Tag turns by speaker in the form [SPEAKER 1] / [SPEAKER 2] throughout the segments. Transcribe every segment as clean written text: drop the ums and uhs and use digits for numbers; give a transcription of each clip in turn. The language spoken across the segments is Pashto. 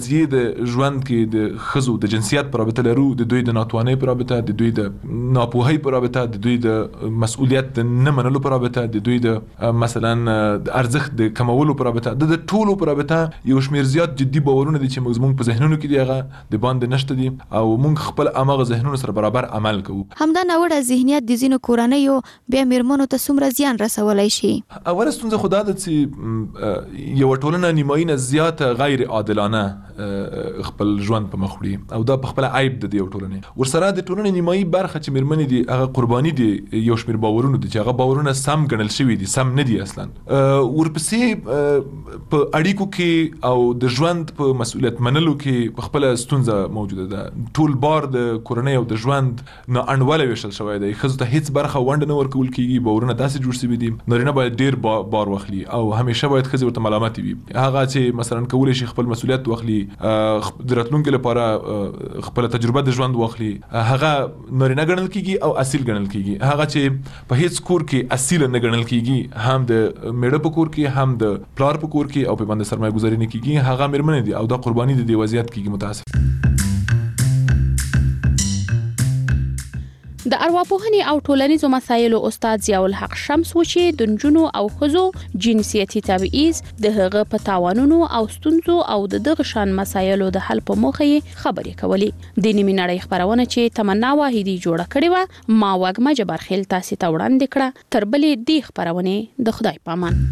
[SPEAKER 1] زی د ژوند کې د ښځو د جنسیت په رابطه لرو، د دوی د ناتوانۍ په رابطه، د دوی د ناپوهۍ په رابطه، د دوی د مسؤلیت د نه منلو په رابطه، د دوی د مثلا د ارزښت د کمولو په رابطه، د ټولو په رابطه یو شمیر زیات جدي باورونه دي چې موږ په ذهنونو کې دی هغه د باندې نشته دي او موږ خپل هغه ذهنونو سره برابر عمل کوو.
[SPEAKER 2] همدا ناوړه ذهنیت د ځینو کورنیو بیا میرمنو ته څومره زیان رسولی شي؟
[SPEAKER 1] اوله ستونزه خو دا ده چې یو ټولنه نیمایي نه زیات غیر عادلانه خپل ژوند په مخ وړي او دا په خپل عیب د یو ټولنې. ورسره د ټولنې نیمایي برخه چې میرمنې دي هغه قرباني دي یو شمیر باورونو دي چې هغه باورونه سم ګڼل شوي دي، سم نه دي اصلا. ورپسې په اړیکو کې او د ژوند په مسؤلیت منلو کې په خپل ستونزه موجوده ده. ټول بار د کورنۍ او د ژوند نه انډول ویشل شوی دی. ښځو ته هیڅ برخه ونډه نه ورکول کیږي، باورونه داسې جوړ شوي دي. نارینه باید ډیر بار واخلي او همیشه باید ښځې ورته ملامتې وي. هغه چې مثلا کولی شي خپل مسؤلیت واخلي، د راتلونکي لپاره خپل تجربه د ژوند واخلي، هغه نارینه ګڼل کیږي او اصیل ګڼل کیږي. هغه چې په هیڅ کور کې اصیل نه ګڼل کیږي، هم د میړه په کور کې، هم د پلار په کور کې او په باندې سرمایه گذاري نه کیږي، هغه میرمنې دي او دا قرباني د دې وضعیت کیږي. متاسف.
[SPEAKER 3] د ارواپوهنې او ټولنیزو مسایلو استاد ضیاء الحق شمس و چې د نجونو او ښځو جنسیتي تبعیض د هغه په تاوانونو او ستونزو او د دغه شان مسایلو د حل په موخه یې خبرې کولې. د نیمې نړۍ خپرونه چې تمنا واحدي جوړه کړې وه ما وږمه جبارخیل تاسې ته وړاندې کړه. تر بلې دې خپرونې د خدای په امان.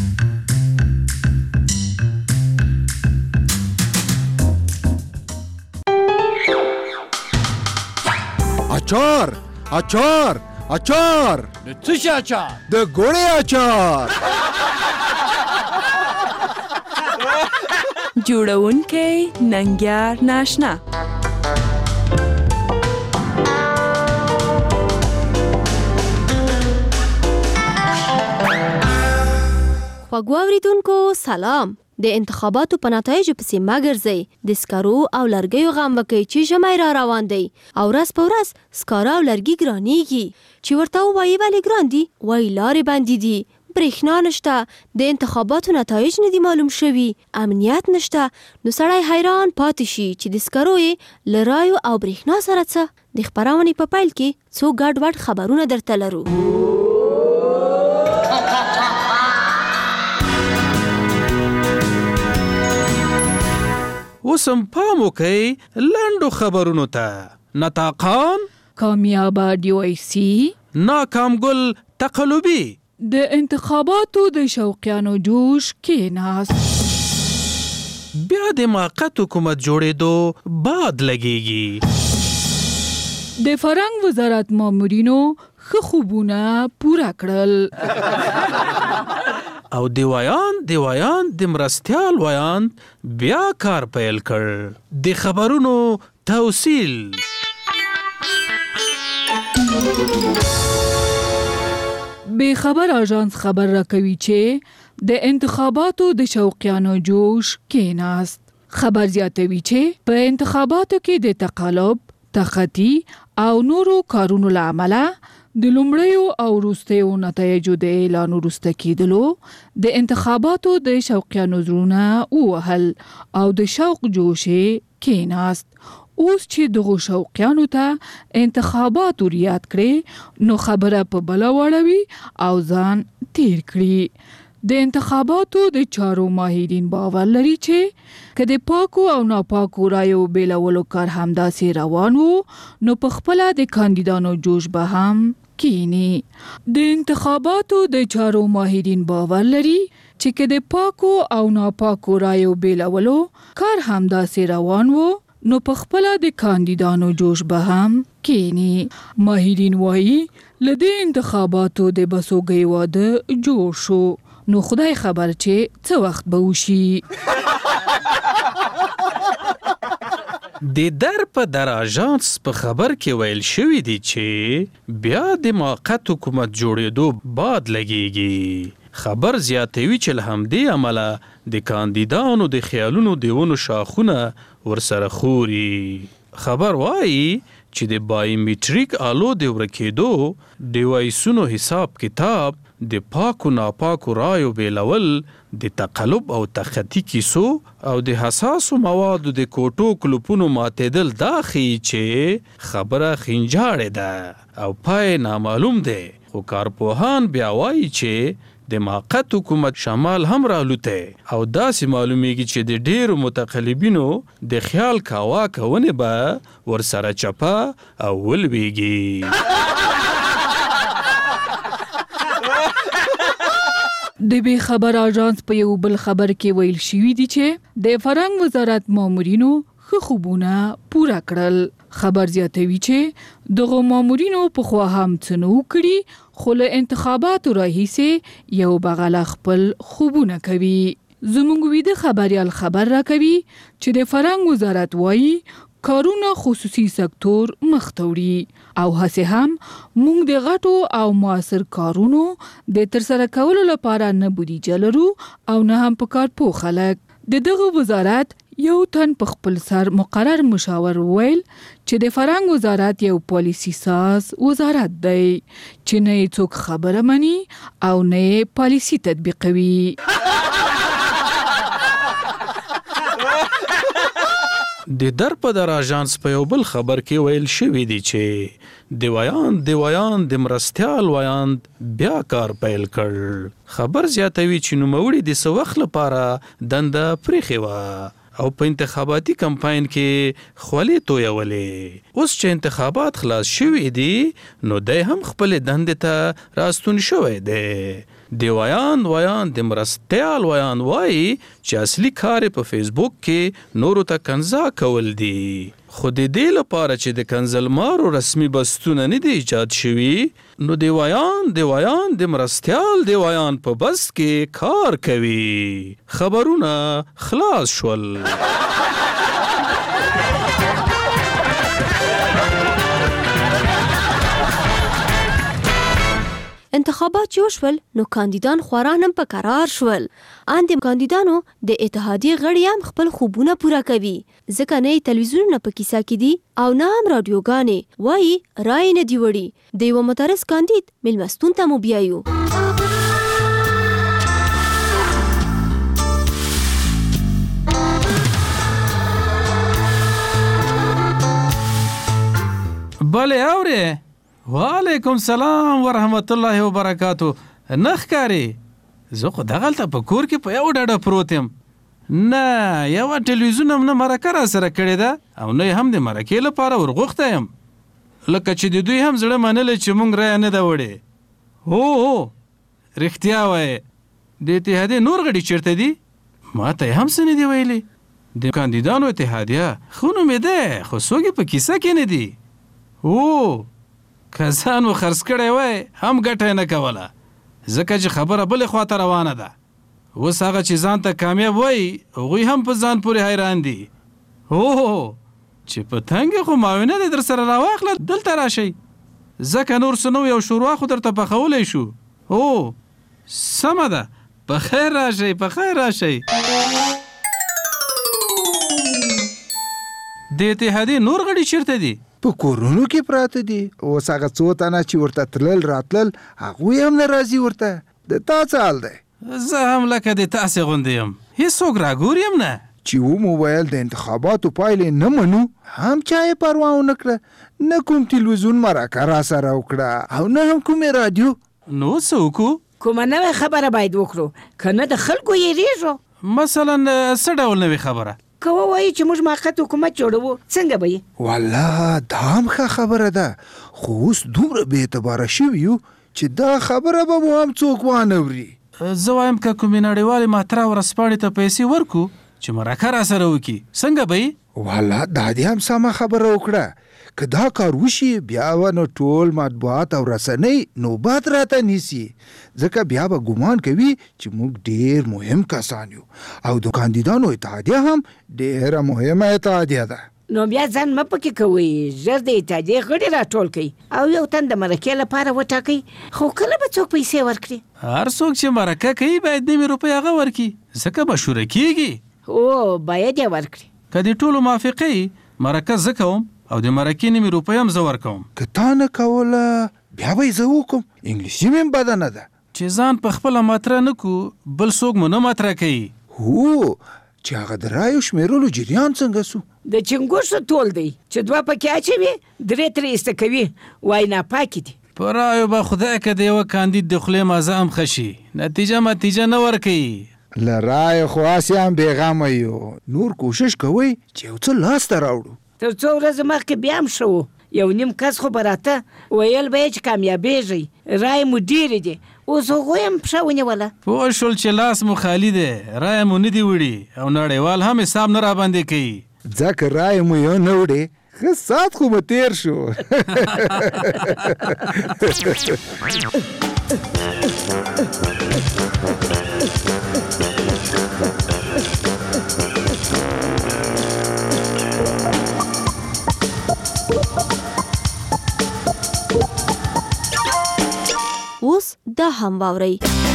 [SPEAKER 4] اچار اچار اچار
[SPEAKER 5] د څه شي اچار؟
[SPEAKER 4] د ګوړې اچار.
[SPEAKER 6] جوړونکی ننګیار ناشنا.
[SPEAKER 7] خوږو اوریدونکو سلام. د انتخاباتو په نتایجو پسې مه ګرځئ. د سکرو او لرګیو غم وکئ چې ژمی را روان دی او ورځ په ورځ سکاره او لرګي ګرانیږي. چې ورته ووایي ولې ګران دي؟ وایي لارې بندې دي، برېښنا نشته، د انتخاباتو نتایج نه دي معلوم شوي، امنیت نشته. نو سړی حیران پاتې شي چې د سکرو یې له رایو او برېښنا سره څه. د خپرونې په پیل کې څو ګډ وډ خبرونه درته لرو.
[SPEAKER 5] اوسم پام وکئ لنډو خبرونو ته. نطاقان
[SPEAKER 8] کامیابه DYC،
[SPEAKER 5] ناکام ګل تقلبي،
[SPEAKER 8] د انتخاباتو د شوقیانو جوش کېناست،
[SPEAKER 5] بیا د موقت حکومت جوړېدو باد لګېږي،
[SPEAKER 8] د فرهنګ وزارت مامورینو ښه خوبونه پوره کړل،
[SPEAKER 5] او د ویاند د مرستیال ویاند بیا کار پیل کړ. د خبرونو توصیل.
[SPEAKER 8] بے خبر آژانس خبر راکوي چې د انتخاباتو د شوقیانو جوش کېناست. خبر زیاتوي چې په انتخاباتو کې د تقلب، تخطي او نورو کارونو له امله د لومړیو او وروستیو نتایجو د اعلان وروسته کېدلو د انتخاباتو د شوقیانو زړونه ووهل او د شوق جوش کېناست. اوس چې دغو شوقیانو ته انتخابات ریاد کړي نو خبره په بله واړوي او ځان تیر کړي. د انتخاباتو د چارو ماهرین باور لري چې که د پاکو او ناپاکو رایو بیلولو کار همداسې روان وو نو په خپله د کاندیدانو جوش به هم کینی. د انتخاباتو د چارو ماهرین باور لري چې که د پاکو او ناپاکو رایو بیلولو کار همداسې روان وو نو په خپله د کاندیدانو جوش به هم کینی. ماهرین وایي له دې انتخاباتو د بسوګۍ واده جوړ شو نو خدای خبر چې څه وخت به وشي.
[SPEAKER 5] د در په در آژانس په خبر کې ویل شوي دي چې بیا د موقت حکومت جوړېدو باد لګېږي. خبر زیاتوي چې له همدې عمله د کاندیدانو د خیالونو د ونو شاخونه ورسره خوري. خبر وایي چې د بایومیټریک آلو د ورکېدو ډیوایسونو حساب کتاب د پاکو ناپاکو رایو بیلول د تقلب او تخطي کیسو او د حساسو موادو د کوټو کلوپونو ماتېدل دا ښیي چې خبره خینجاړې ده او پای نامعلوم دی. خو کارپوهان بیا وایي چې د موقت حکومت شمال هم رالوته او داسې معلومیږي چې د ډیرو متقلبینو د خیال کاوا کونې به ورسره چپه او ولویږي.
[SPEAKER 8] د بې خبر اژانس په یو بل خبر کې ویل شوي دي چې د فرهنګ وزارت مامورینو ښه خوبونه پوره کړل. خبر زیاتوي چې دغه مامورینو پخوا هم څه نه وکړي خو له انتخاباتو راهیسې یو بغله خپل خوبونه کوي. زموږ ویده خبریال خبر راکوي چې د فرهنګ وزارت وایي کارونه خصوصي سکتور مختوړي او هڅه هم موږ د غټو او موثر کارونو د ترسره کولو لپاره نه بودیجه لرو او نه هم په کار پوه خلک. د دغه وزارت یو تن په خپل سر مقرر مشاور ویل چې د فرهنګ وزارت یو پالیسی ساز وزارت دی چې نه څوک خبره مني او نه پالیسی تطبیقوي.
[SPEAKER 5] د در په در اژانس په یو بل خبر کې ویل شوي دي چې د ویاند د مرستیال ویاند بیا کار پیل کړ. خبر زیاتوي چې نوموړي د څه وخت لپاره دنده پرېښې وه او په انتخاباتي کمپاین کې خولې تویولې. اوس چې انتخابات خلاص شوي دي نو دی هم خپلې دندې ته راستون شوی دی. د ویاند د مرستیال ویاند وایي چې اصلي کار په فیسبوک کې نورو ته کنځا کول دي خو د دې لپاره چې د کنځلمارو رسمي بستونه نه دي ایجاد شوي نو د ویاند د مرستیال د ویاند په بس کې کار کوي. خبرونه خلاص شول.
[SPEAKER 7] انتخابات جوړ شول نو کاندیدان خوران هم په قرار شول. ان د کاندیدانو د اتحادیې غړي هم خپل خوبونه پوره کوي ځکه نه تلویزیونونه په کیسه کې دي او نه هم رادیوګانې. وایي رای نه دی وړي. د یو مترس کاندید میلمستون ته مو بیایو.
[SPEAKER 5] بله اورې وعلیکم سلام ورحمت الله وبرکاتو. نه ښکاري زه خو دغلته په کور کې په یو ډډه پروت یم. نه یوه ټلویزیون هم نه مرکه را سره کړې ده او نه هم د مرکې لپاره ورغوښته یم لکه چې د دوی هم زړه منلی چې موږ رایه نه ده وړې. هو رښتیا وایې. د اتحادیې نور غړي چیرته دي؟ ما ته یې هم څه نه دي ویلي. د کاندیدانو اتحادیه ښه نوم یې دی خو څوک یې په کیسه کې نه دي. که ځان و خرڅ کړی وای هم ګټه نه کوله ځکه چې خبره بلې خواته روانه ده. اوس هغه چې ځان ته کامیاب وایي هغوی هم په ځان پورې حیران دي. چې په تنګ خو معاونه دې در سره راواخله دلته راشئ ځکه نور څه نو یو شوروا خو درته پخولی شو. سمه ده په خیر راشئ په خیر راشئ. د اتحادیې نور غړي چیرته دي؟
[SPEAKER 9] په کورونو کې پراته دي. اوس هغه څو تنه چې ورته تلل راتلل هغوی هم نه راځي ورته. د تا څه حال دی؟
[SPEAKER 5] زه هم لکه د تاسې غوندې یم هېڅوک راګوري هم نه.
[SPEAKER 9] چې ومو ویل د انتخاباتو پایلې نه منو هم چا یې پروا ونه کړه نه کوم تلویزیون مرکه را سره وکړه او نه هم کومې رادیو.
[SPEAKER 5] نو څه وکړو؟
[SPEAKER 10] کومه نوې خبره باید وکړو که نه د خلکو یېرېږو.
[SPEAKER 5] مثلا څه ډول نوې خبره؟
[SPEAKER 10] که ووایي چې موږ موقت حکومت جوړوو څنګه به یې؟
[SPEAKER 9] والله دا هم ښه خبره ده خو اوس دومره بې اعتباره شوي یو چې دا خبره به مو هم څوک وانه وري.
[SPEAKER 5] زه وایم که کومې نړیوالې ماتره ورځپاڼې ته پیسې ورکو چې مرکه را سره وکړي څنګه به یې؟
[SPEAKER 9] والله دا دې هم سمه خبره وکړه. که دا کار وشي بیا به نو ټول مطبوعات او رسنۍ نوبت راته نیسي ځکه بیا به ګمان کوي چې موږ ډېر مهم کسان یو او د کاندیدانو اتحادیه هم ډېره مهمه اتحادیه ده.
[SPEAKER 10] نو بیا ځان مه پکې کوئ ژر د اتحادیې غړي راټول کړئ او یو تن د مرکې لپاره وټاکئ. خو کله به څوک پیسې ورکړي؟
[SPEAKER 5] هر څوک چې مرکه کوي باید 9 روپۍ هغه ورکړي ځکه مشوره کیږي.
[SPEAKER 10] باید یې ورکړي.
[SPEAKER 5] که د ټولو موافقې مرکه زه کوم او د مرکې 9 روپۍ هم زه ورکوم.
[SPEAKER 9] که تا نه کوله بیا به یې زه وکړم. انګلیسي مې هم بده نه ده.
[SPEAKER 5] چې ځان په خپله مطرح نه کو بل څوک مو نه مطرح کوي.
[SPEAKER 9] هو چې هغه د رایو شمیرلو جریان څنګه سو؟
[SPEAKER 10] د چنګوښو تول دی چې 2 پکې اچوي 3 ترې ایسته کوي وای ناپاکې دي.
[SPEAKER 5] په رایو به خدای که د یوه کاندید د خولې مازه هم ښه شي نتیجه نه ورکوي.
[SPEAKER 9] له رایو خو هسې هم بېغمه یو نور کوشش کوئ چې یو څه لاسته راوړو.
[SPEAKER 10] تر څو ورځې مخکې بیا هم ښه و یو نیم کس خو به راته ویل به یې چې کامیابېږئ رای مو ډېرې دي اوس هغوی هم پښه ونیوله.
[SPEAKER 5] پوه شول چې لاس مو خالي دی رای مو نه دي وړي او نړیوال هم حساب نه راباندې کوي.
[SPEAKER 9] ځکه رای مو یو نه وړې ښه ساعت خو به تېر شو.
[SPEAKER 7] اوس دا هم واورئ.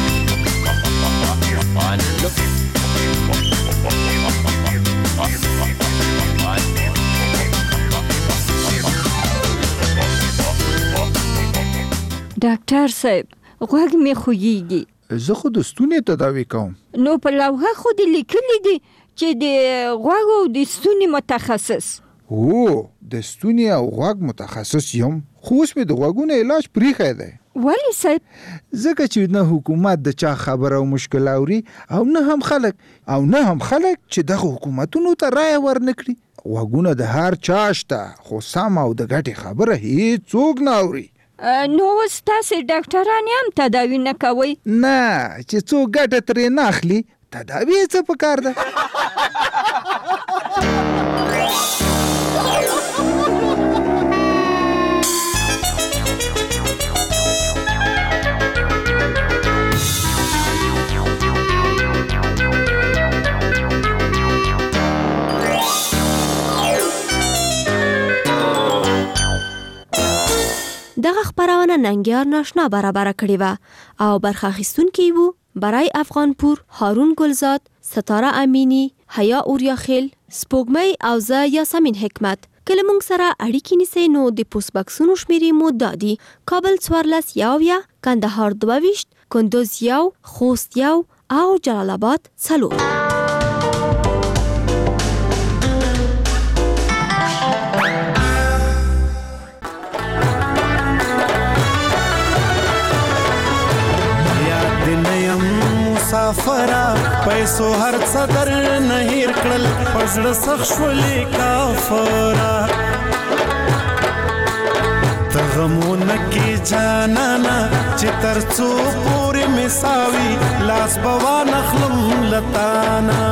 [SPEAKER 11] ډاکټر صاحب غوږ مې خوږیږي.
[SPEAKER 9] زه خو د ستوني تداوي کوم.
[SPEAKER 11] نو په لوحه خو دې لیکلي دي چې د غوږ او د ستوني متخصص.
[SPEAKER 9] هو د ستوني او غوږ متخصص یم خو اوس مې د غوږونو علاج پرېښی دی.
[SPEAKER 11] ولې صاحب؟
[SPEAKER 9] ځکه چې نه حکومت د چا خبره او مشکل اوري او نه هم خلک چې دغه حکومتونو ته رایه ورنکړي. غوږونه د هر چا شته خو سم او د ګټې خبره هیڅوک نه اوري.
[SPEAKER 11] نو اوس تاسې ډاکټران هم تداوي نه کوئ؟
[SPEAKER 9] نه چې څوک ګټه ترې نه اخلي تداوي یې څه پکار ده.
[SPEAKER 7] دغه خبرونه ننګیار ناشنا برابر کړې وه او برخه اخیستونکي وو برای افغانپور، هارون گلزاد، ستاره امینی، حیا اوریاخیل، سپوږمۍ او زه یاسمین حکمت. کله موږ سره اړیکې نیسئ نو د پوسټ بکسونو شمیرې مو دا دي: کابل 14 کندهار 22 کندوز 1 خوست 1 او جلال آباد 4.
[SPEAKER 12] مسافرا پیسو هر صدر نهیر کړل پزړه سخت شولې کافرا تغمون کی جانانا چې ترڅو پوری مساوي لاس بوا نخلم لتانا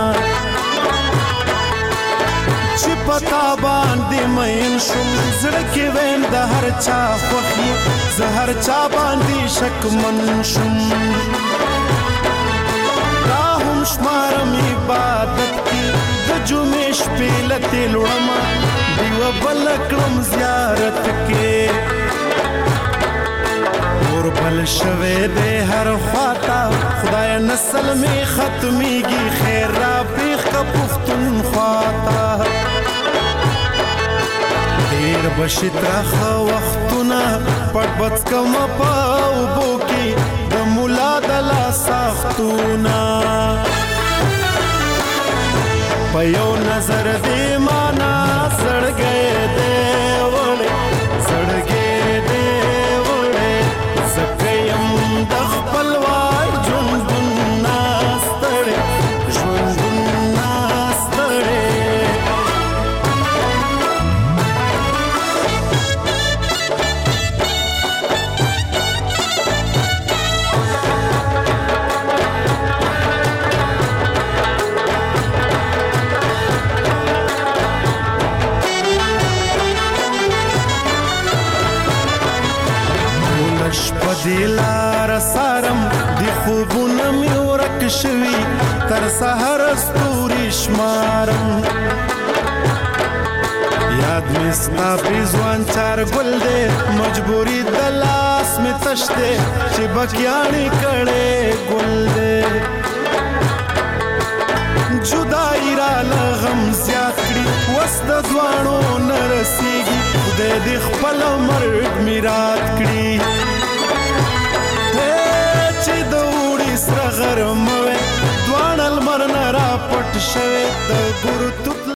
[SPEAKER 12] چې پتا باندې مین شم زړه کې وین د هر چا خوخي زهر چا باندې شک من شم شمارم عبادت کی د جمعې شپې لته لوړما دیو بل کړم زیارت کې اور بل شوه دې هر خواتا خدای نسل می ختميږي خیر را پیخ کا پفتون خواتا دیر بشترخ وختونه پټ بچ کم پاو بوکی د مولا د لا سختونه په یو نظر دې معنا سړګې دې وړې زکه یم د خپل وای ژوندون ناستړې دیلار سارم دی خوبونه می ورک شوی تر سحر استوري شمارم یاد می ستا پیزوان چار گل دے مجبوری دلاس می تشتے چی بکیانی کڑے گل دے جدائی را لغم زیاد کری وست دوانو نرسیگی خدای دی خپل مرگ میراد